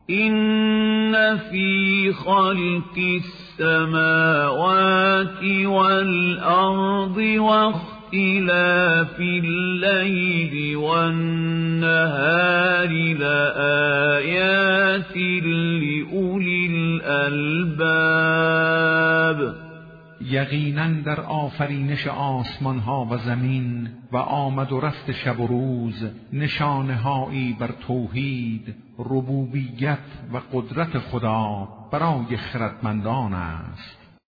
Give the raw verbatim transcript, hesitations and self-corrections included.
إن في خلق السماوات والأرض واختلاف الليل والنهار لآيات لأولي الألباب. یقیناً در آفرینش آسمان ها و زمین و آمد و رفت شب و روز نشانه‌هایی بر توحید، ربوبیت و قدرت خدا برای خردمندان است.